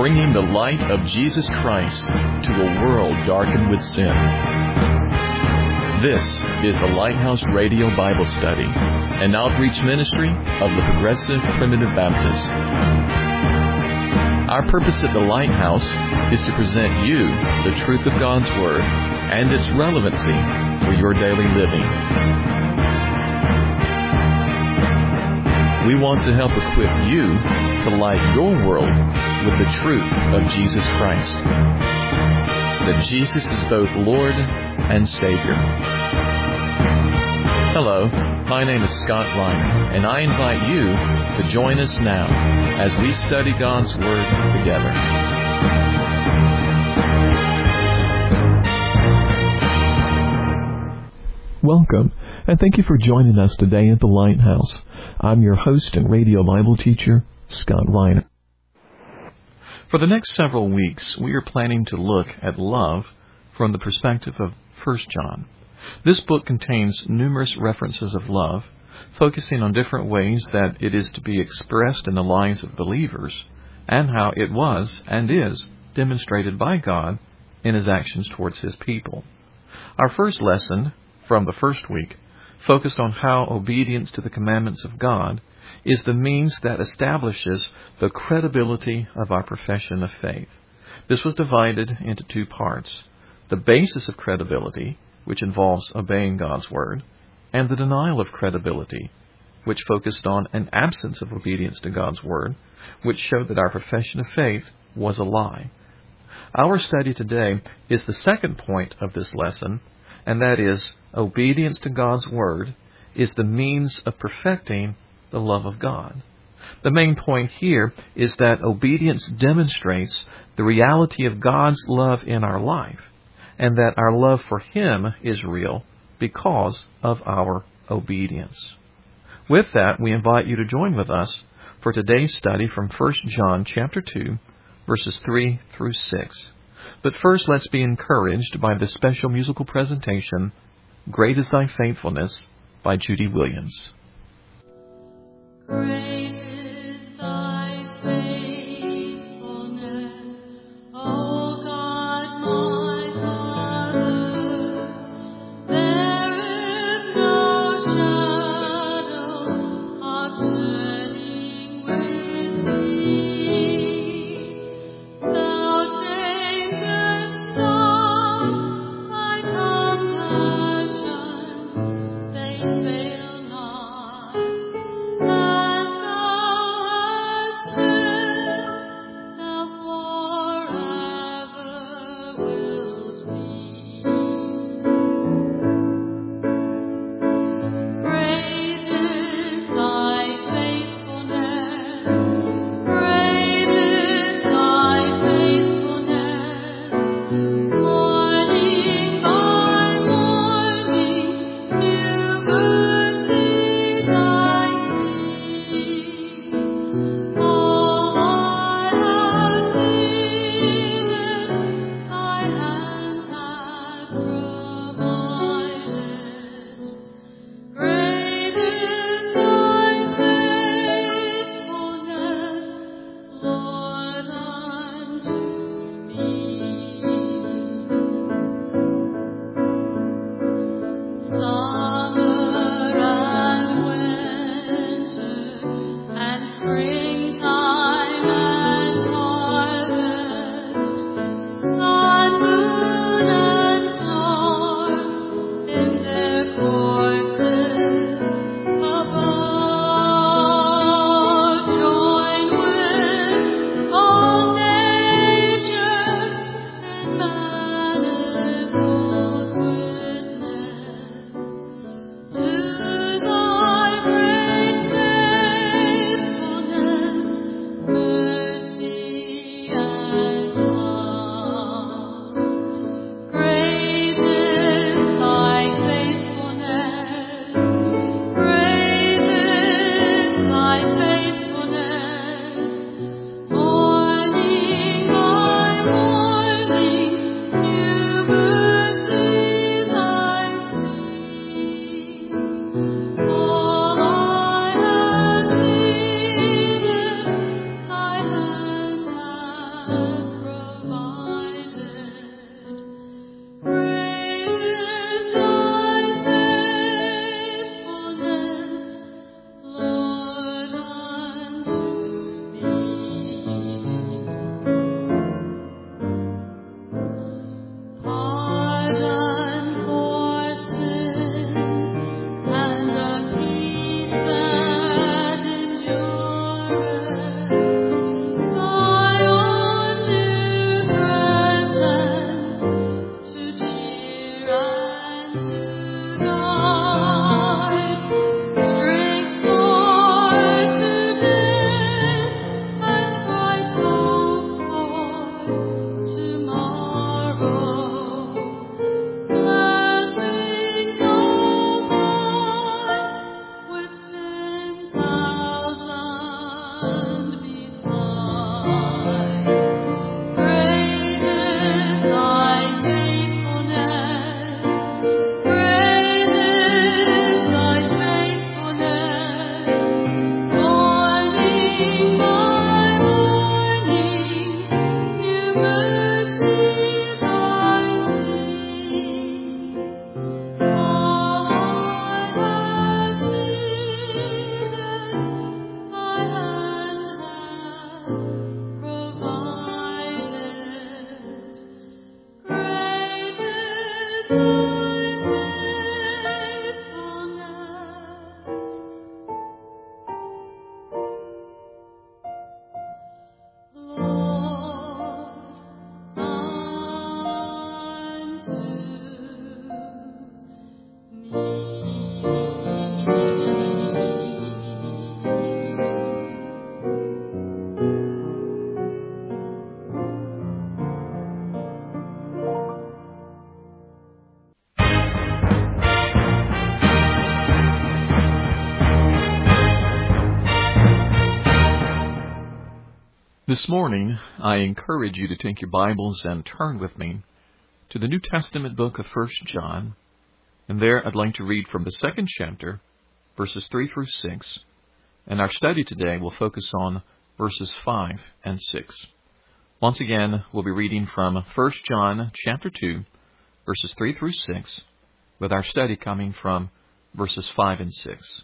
bringing the light of Jesus Christ to a world darkened with sin. This is the Lighthouse Radio Bible Study, an outreach ministry of the Progressive Primitive Baptists. Our purpose at the Lighthouse is to present you the truth of God's Word and its relevancy for your daily living. We want to help equip you to light your world with the truth of Jesus Christ. That Jesus is both Lord and Savior. Hello, my name is Scott Reiner, and I invite you to join us now as we study God's Word together. Welcome, and thank you for joining us today at the Lighthouse. I'm your host and radio Bible teacher, Scott Reiner. For the next several weeks, we are planning to look at love from the perspective of 1 John. This book contains numerous references of love, focusing on different ways that it is to be expressed in the lives of believers, and how it was and is demonstrated by God in His actions towards His people. Our first lesson from the first week focused on how obedience to the commandments of God is the means that establishes the credibility of our profession of faith. This was divided into two parts: the basis of credibility, which involves obeying God's Word, and the denial of credibility, which focused on an absence of obedience to God's Word, which showed that our profession of faith was a lie. Our study today is the second point of this lesson, and that is, obedience to God's Word is the means of perfecting the love of God. The main point here is that obedience demonstrates the reality of God's love in our life, and that our love for Him is real because of our obedience. With that, we invite you to join with us for today's study from 1 John chapter 2, verses 3 through 6. But first, let's be encouraged by the special musical presentation, Great is Thy Faithfulness, by Judy Williams. Great is Thy faithfulness, O God, my Father. There is no shadow of turning with Thee. Thou changest not Thy compassion, they fail not. As This morning, I encourage you to take your Bibles and turn with me to the New Testament book of 1 John. And there I'd like to read from the second chapter, verses 3 through 6. And our study today will focus on verses 5 and 6. Once again, we'll be reading from 1 John chapter 2, verses 3 through 6, with our study coming from verses 5 and 6.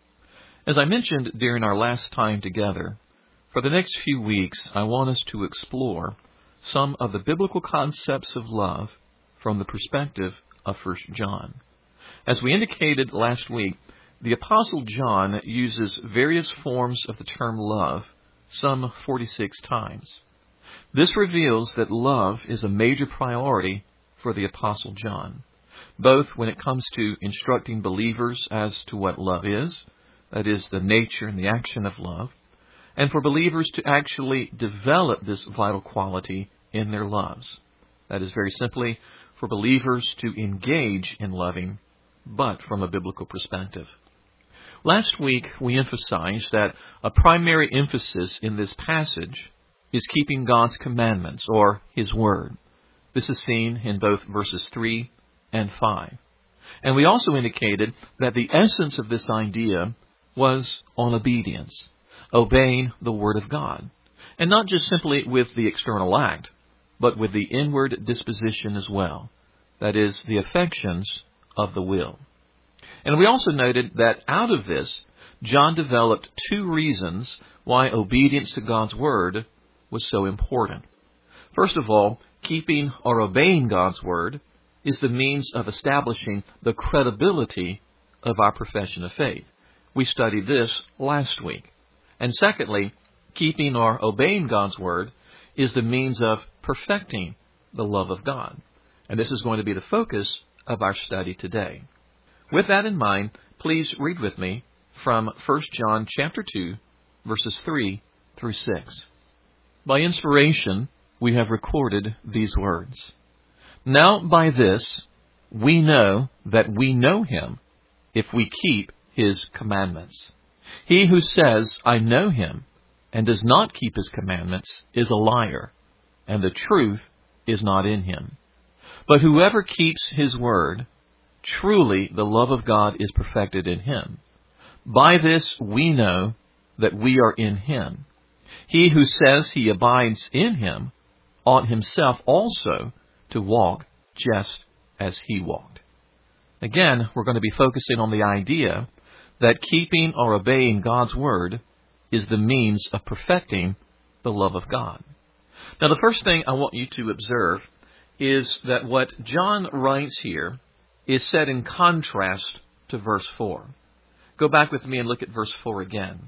As I mentioned during our last time together, for the next few weeks, I want us to explore some of the biblical concepts of love from the perspective of 1 John. As we indicated last week, the Apostle John uses various forms of the term love, some 46 times. This reveals that love is a major priority for the Apostle John, both when it comes to instructing believers as to what love is, that is, the nature and the action of love, and for believers to actually develop this vital quality in their lives. That is, very simply, for believers to engage in loving, but from a biblical perspective. Last week, we emphasized that a primary emphasis in this passage is keeping God's commandments, or His Word. This is seen in both verses 3 and 5. And we also indicated that the essence of this idea was on obedience, obeying the Word of God, and not just simply with the external act, but with the inward disposition as well, that is, the affections of the will. And we also noted that out of this, John developed two reasons why obedience to God's Word was so important. First of all, keeping or obeying God's Word is the means of establishing the credibility of our profession of faith. We studied this last week. And secondly, keeping or obeying God's Word is the means of perfecting the love of God. And this is going to be the focus of our study today. With that in mind, please read with me from 1 John chapter 2, verses 3 through 6. By inspiration, we have recorded these words. Now by this, we know that we know Him, if we keep His commandments. He who says, I know Him, and does not keep His commandments, is a liar, and the truth is not in him. But whoever keeps His word, truly the love of God is perfected in him. By this we know that we are in Him. He who says he abides in Him ought himself also to walk just as He walked. Again, we're going to be focusing on the idea that keeping or obeying God's Word is the means of perfecting the love of God. Now, the first thing I want you to observe is that what John writes here is set in contrast to verse 4. Go back with me and look at verse 4 again.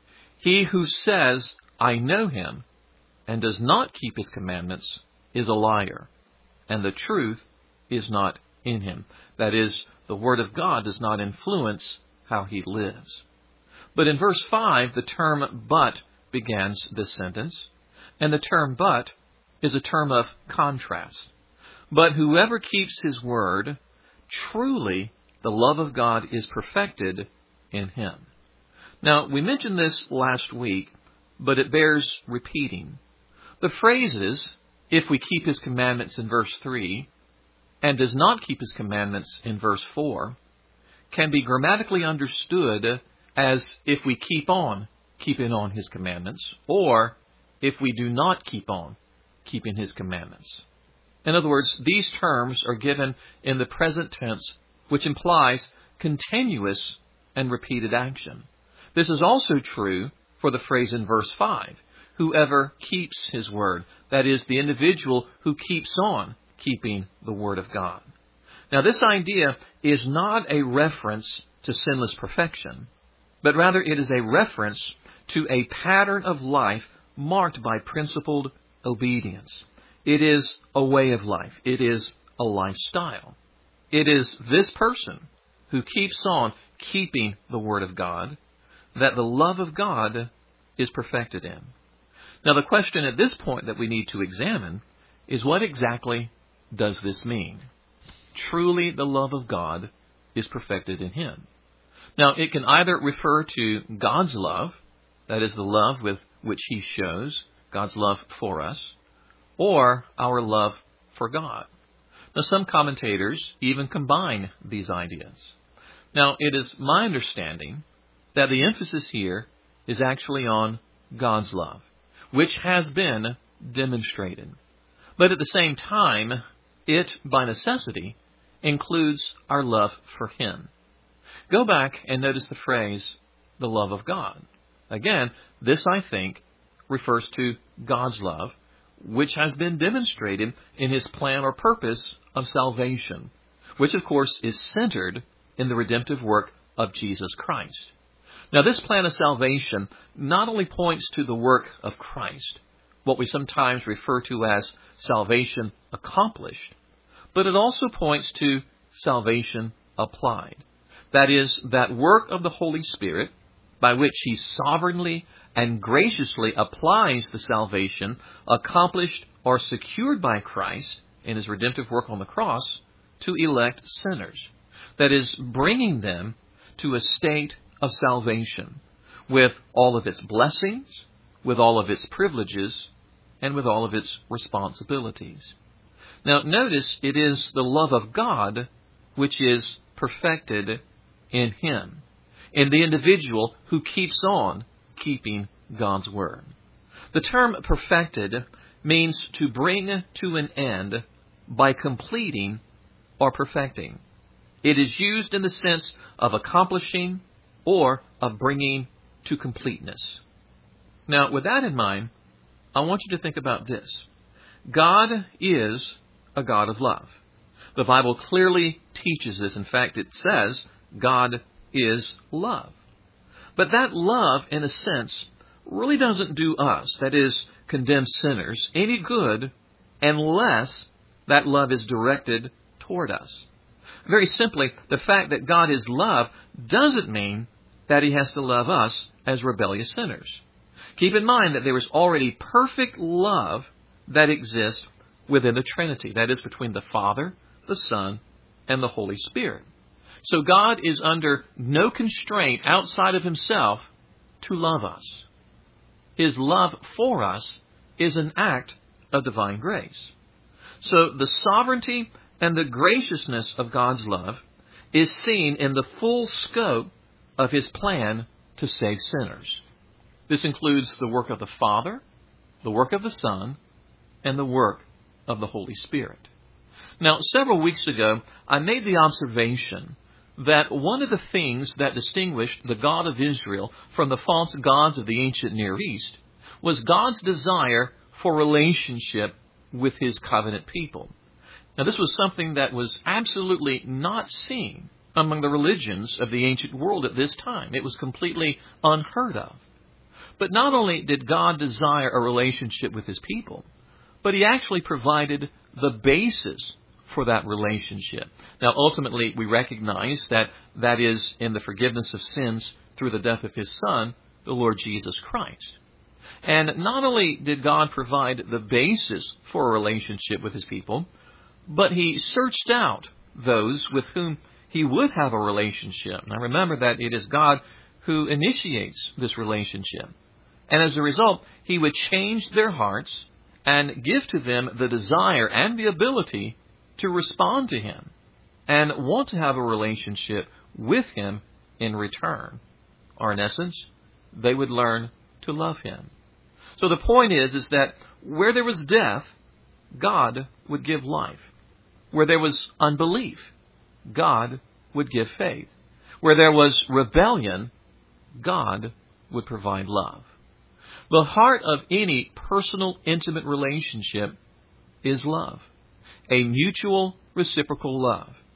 He who says, I know Him, and does not keep His commandments, is a liar, and the truth is not in him. That is, the Word of God does not influence how he lives. But in verse 5, the term but begins this sentence, and the term but is a term of contrast. But whoever keeps His word, truly the love of God is perfected in him. Now, we mentioned this last week, but it bears repeating. The phrases, if we keep His commandments in verse 3, and does not keep His commandments in verse 4, can be grammatically understood as if we keep on keeping on His commandments, or if we do not keep on keeping His commandments. In other words, these terms are given in the present tense, which implies continuous and repeated action. This is also true for the phrase in verse 5, whoever keeps His word, that is, the individual who keeps on keeping the Word of God. Now, this idea is not a reference to sinless perfection, but rather it is a reference to a pattern of life marked by principled obedience. It is a way of life. It is a lifestyle. It is this person who keeps on keeping the Word of God that the love of God is perfected in. Now, the question at this point that we need to examine is, what exactly does this mean? Truly, the love of God is perfected in Him. Now, it can either refer to God's love, that is the love with which He shows, God's love for us, or our love for God. Now, some commentators even combine these ideas. Now, it is my understanding that the emphasis here is actually on God's love, which has been demonstrated. But at the same time, it, by necessity, includes our love for Him. Go back and notice the phrase, the love of God. Again, this, I think, refers to God's love, which has been demonstrated in His plan or purpose of salvation, which, of course, is centered in the redemptive work of Jesus Christ. Now, this plan of salvation not only points to the work of Christ, what we sometimes refer to as salvation accomplished, but it also points to salvation applied. That is, that work of the Holy Spirit by which He sovereignly and graciously applies the salvation accomplished or secured by Christ in His redemptive work on the cross to elect sinners. That is, bringing them to a state of salvation with all of its blessings, with all of its privileges, and with all of its responsibilities. Now, notice it is the love of God which is perfected in Him, in the individual who keeps on keeping God's Word. The term perfected means to bring to an end by completing or perfecting. It is used in the sense of accomplishing or of bringing to completeness. Now, with that in mind, I want you to think about this. God is a God of love. The Bible clearly teaches this. In fact, it says God is love. But that love, in a sense, really doesn't do us, that is, condemn sinners, any good unless that love is directed toward us. Very simply, the fact that God is love doesn't mean that He has to love us as rebellious sinners. Keep in mind that there is already perfect love that exists within the Trinity. That is, between the Father, the Son, and the Holy Spirit. So God is under no constraint outside of Himself to love us. His love for us is an act of divine grace. So the sovereignty and the graciousness of God's love is seen in the full scope of His plan to save sinners. This includes the work of the Father, the work of the Son, and the work of the Holy Spirit. Now, several weeks ago, I made the observation that one of the things that distinguished the God of Israel from the false gods of the ancient Near East was God's desire for relationship with His covenant people. Now, this was something that was absolutely not seen among the religions of the ancient world at this time. It was completely unheard of. But not only did God desire a relationship with His people, but He actually provided the basis for that relationship. Now, ultimately, we recognize that that is in the forgiveness of sins through the death of His Son, the Lord Jesus Christ. And not only did God provide the basis for a relationship with His people, but He searched out those with whom He would have a relationship. Now, remember that it is God who initiates this relationship. And as a result, He would change their hearts and give to them the desire and the ability to respond to Him and want to have a relationship with Him in return. Or in essence, they would learn to love Him. So the point is that where there was death, God would give life. Where there was unbelief, God would give faith. Where there was rebellion, God would provide love. The heart of any personal, intimate relationship is love. A mutual, reciprocal love.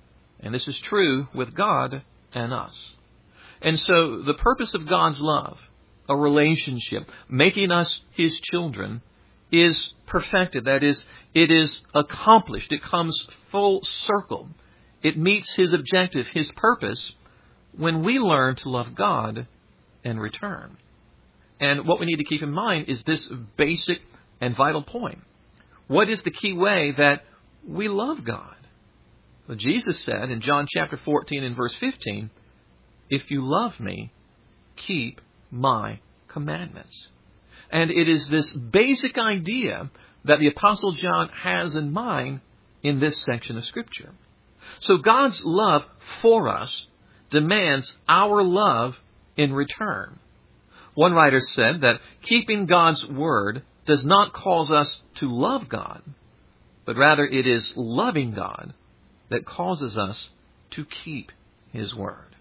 And this is true with God and us. And so the purpose of God's love, a relationship, making us His children, is perfected. That is, it is accomplished. It comes full circle. It meets His objective, His purpose, when we learn to love God in return. And what we need to keep in mind is this basic and vital point. What is the key way that we love God? Well, Jesus said in John chapter 14 and verse 15, "If you love me, keep my commandments." And it is this basic idea that the Apostle John has in mind in this section of Scripture. So God's love for us demands our love in return. One writer said that keeping God's word does not cause us to love God, but rather it is loving God that causes us to keep His word.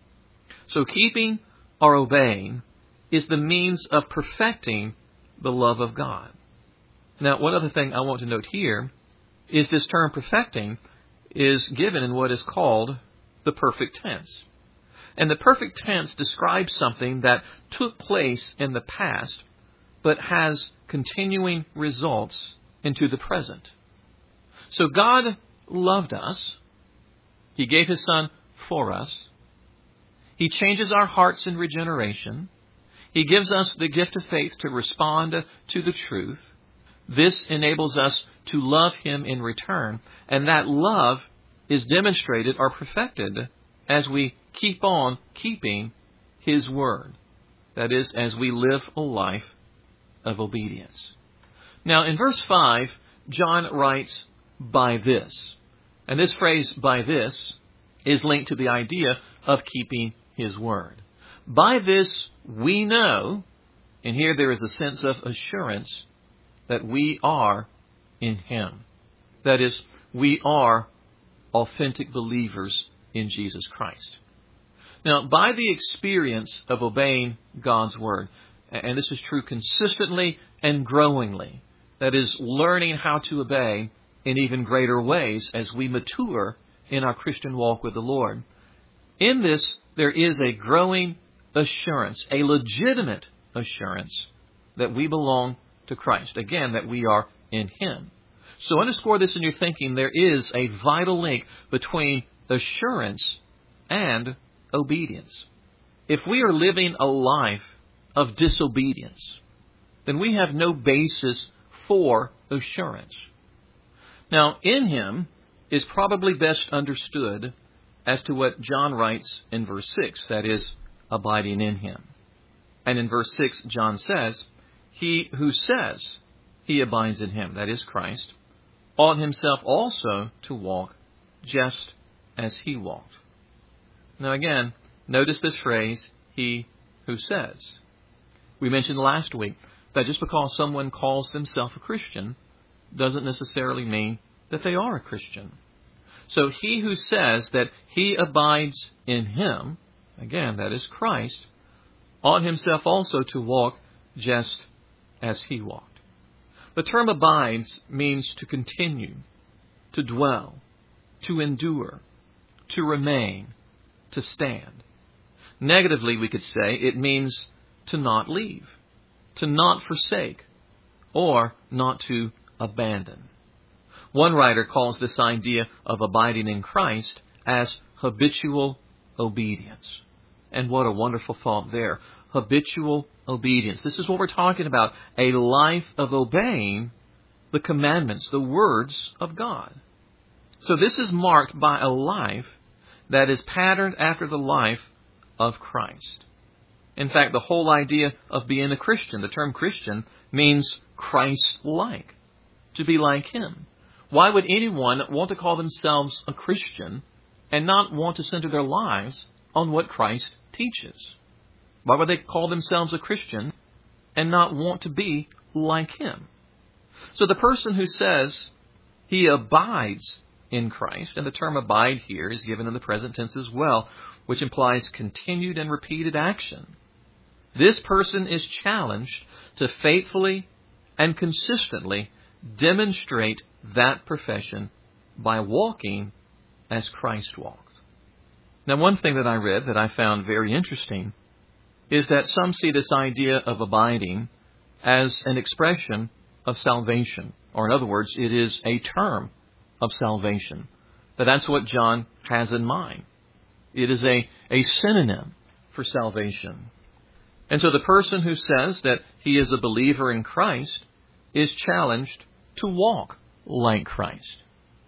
So keeping or obeying is the means of perfecting the love of God. Now, one other thing I want to note here is this term perfecting is given in what is called the perfect tense. And the perfect tense describes something that took place in the past, but has continuing results into the present. So God loved us. He gave His Son for us. He changes our hearts in regeneration. He gives us the gift of faith to respond to the truth. This enables us to love Him in return, and that love is demonstrated or perfected as we keep on keeping His word. That is, as we live a life of obedience. Now, in verse 5, John writes, "by this." And this phrase, "by this," is linked to the idea of keeping His word. By this we know, and here there is a sense of assurance, that we are in Him. That is, we are authentic believers in Jesus Christ. Now, by the experience of obeying God's word, and this is true consistently and growingly, that is, learning how to obey in even greater ways as we mature in our Christian walk with the Lord. In this, there is a growing assurance, a legitimate assurance that we belong to Christ. Again, that we are in Him. So underscore this in your thinking. There is a vital link between assurance and obedience. If we are living a life of disobedience, then we have no basis for assurance. Now, in Him is probably best understood as to what John writes in verse 6, that is, abiding in Him. And in verse 6, John says, "He who says he abides in Him," that is Christ, "ought himself also to walk just as He walked." Now again, notice this phrase, "he who says." We mentioned last week that just because someone calls themselves a Christian doesn't necessarily mean that they are a Christian. So he who says that he abides in Him, again, that is Christ, ought himself also to walk just as He walked. The term abides means to continue, to dwell, to endure, to remain, to stand. Negatively, we could say it means to not leave, to not forsake, or not to abandon. One writer calls this idea of abiding in Christ as habitual obedience. And what a wonderful thought there. Habitual obedience. This is what we're talking about. A life of obeying the commandments, the words of God. So this is marked by a life that is patterned after the life of Christ. In fact, the whole idea of being a Christian, the term Christian, means Christ-like, to be like Him. Why would anyone want to call themselves a Christian and not want to center their lives on what Christ teaches? Why would they call themselves a Christian and not want to be like Him? So the person who says he abides in Christ, and the term abide here is given in the present tense as well, which implies continued and repeated action. This person is challenged to faithfully and consistently demonstrate that profession by walking as Christ walked. Now, one thing that I read that I found very interesting is that some see this idea of abiding as an expression of salvation. Or in other words, it is a term of salvation. That's what John has in mind. It is a synonym for salvation. And so the person who says that he is a believer in Christ is challenged to walk like Christ.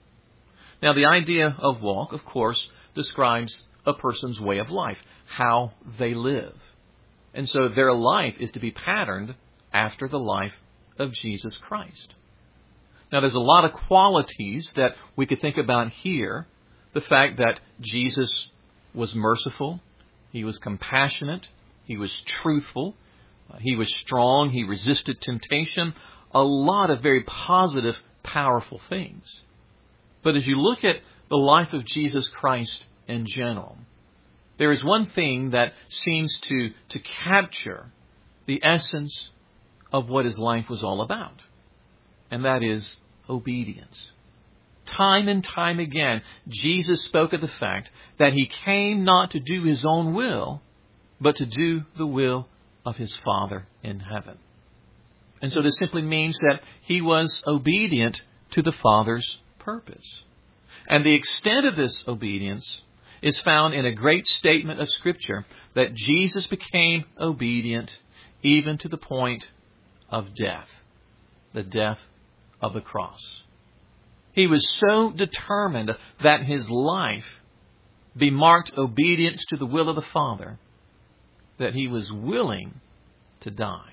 Now, the idea of walk, of course, describes a person's way of life, how they live. And so their life is to be patterned after the life of Jesus Christ. Now, there's a lot of qualities that we could think about here. The fact that Jesus was merciful, He was compassionate, He was truthful, He was strong, He resisted temptation. A lot of very positive, powerful things. But as you look at the life of Jesus Christ in general, there is one thing that seems to capture the essence of what His life was all about. And that is obedience. Time and time again, Jesus spoke of the fact that He came not to do His own will, but to do the will of His Father in heaven. And so this simply means that He was obedient to the Father's purpose. And the extent of this obedience is found in a great statement of Scripture that Jesus became obedient even to the point of death, the death of the cross. He was so determined that His life be marked obedience to the will of the Father that He was willing to die.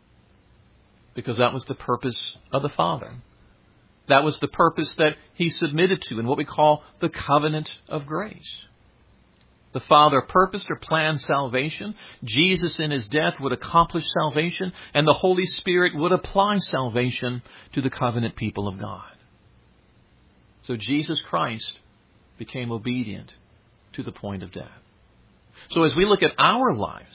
Because that was the purpose of the Father. That was the purpose that He submitted to in what we call the covenant of grace. The Father purposed or planned salvation. Jesus in His death would accomplish salvation, and the Holy Spirit would apply salvation to the covenant people of God. So Jesus Christ became obedient to the point of death. So as we look at our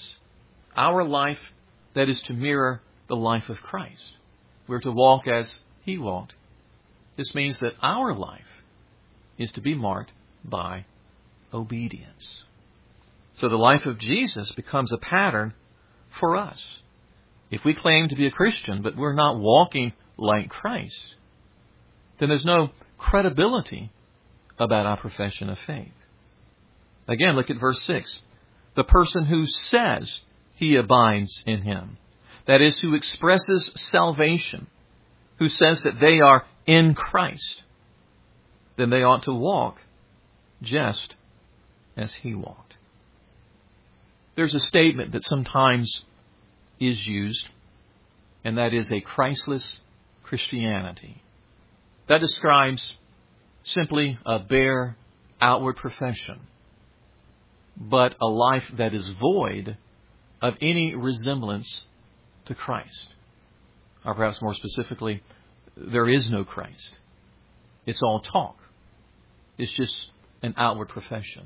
life that is to mirror the life of Christ, we're to walk as He walked. This means that our life is to be marked by obedience. So the life of Jesus becomes a pattern for us. If we claim to be a Christian, but we're not walking like Christ, then there's no credibility about our profession of faith. Again, look at verse 6. The person who says he abides in Him, that is, who expresses salvation, who says that they are in Christ, then they ought to walk just as He walked. There's a statement that sometimes is used, and that is a Christless Christianity. That describes simply a bare outward profession, but a life that is void of any resemblance to Christ. Or perhaps more specifically, there is no Christ. It's all talk. It's just an outward profession.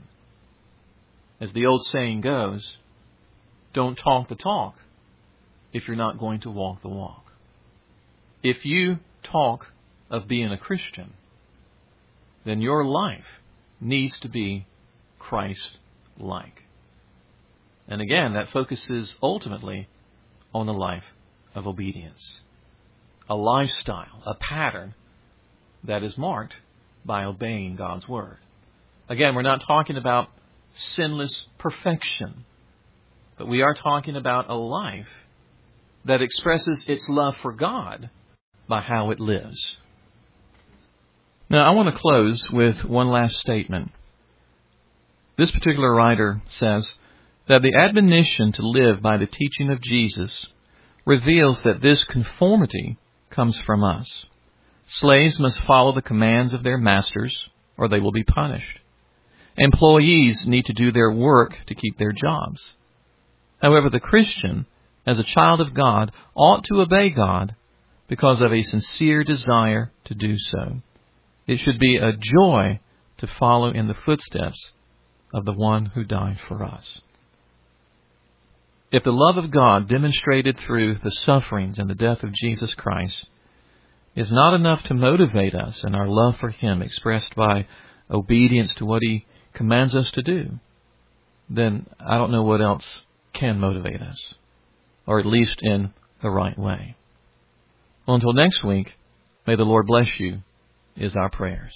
As the old saying goes, don't talk the talk if you're not going to walk the walk. If you talk of being a Christian, then your life needs to be Christ-like. And again, that focuses ultimately on the life of obedience. A lifestyle, a pattern that is marked by obeying God's Word. Again, we're not talking about sinless perfection, but we are talking about a life that expresses its love for God by how it lives. Now, I want to close with one last statement. This particular writer says that the admonition to live by the teaching of Jesus reveals that this conformity comes from us. Slaves must follow the commands of their masters, or they will be punished. Employees need to do their work to keep their jobs. However, the Christian, as a child of God, ought to obey God because of a sincere desire to do so. It should be a joy to follow in the footsteps of the one who died for us. If the love of God demonstrated through the sufferings and the death of Jesus Christ is not enough to motivate us in our love for Him expressed by obedience to what He commands us to do, then I don't know what else can motivate us, or at least in the right way. Well, until next week, may the Lord bless you, is our prayers.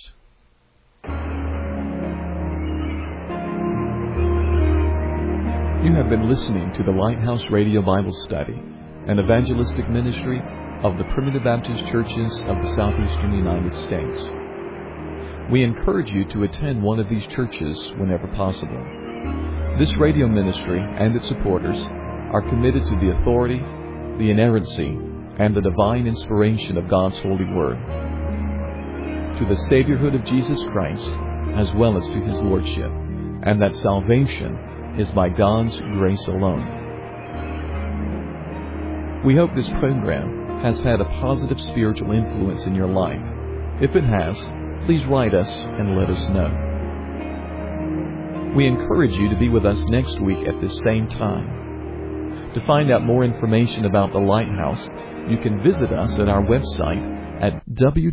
You have been listening to the Lighthouse Radio Bible Study, an evangelistic ministry of the Primitive Baptist Churches of the Southeastern United States. We encourage you to attend one of these churches whenever possible. This radio ministry and its supporters are committed to the authority, the inerrancy, and the divine inspiration of God's holy word, to the Saviorhood of Jesus Christ, as well as to His Lordship, and that salvation is by God's grace alone. We hope this program has had a positive spiritual influence in your life. If it has, please write us and let us know. We encourage you to be with us next week at this same time. To find out more information about the Lighthouse, you can visit us at our website at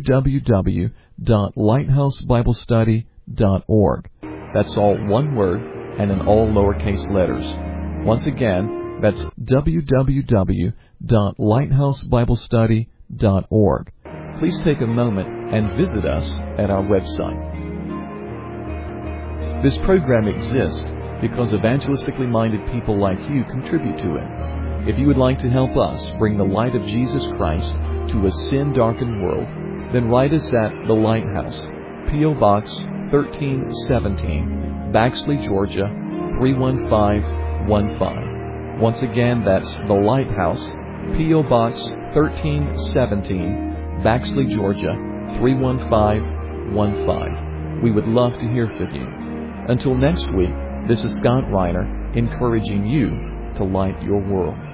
www.lighthousebiblestudy.org. That's all one word and in all lowercase letters. Once again, that's www.lighthousebiblestudy.org. Please take a moment and visit us at our website. This program exists because evangelistically minded people like you contribute to it. If you would like to help us bring the light of Jesus Christ to a sin-darkened world, then write us at The Lighthouse, P.O. Box 1317, Baxley, Georgia 31515. Once again, that's The Lighthouse, P.O. Box 1317, Baxley, Georgia 31515. We would love to hear from you. Until next week, this is Scott Reiner encouraging you to light your world.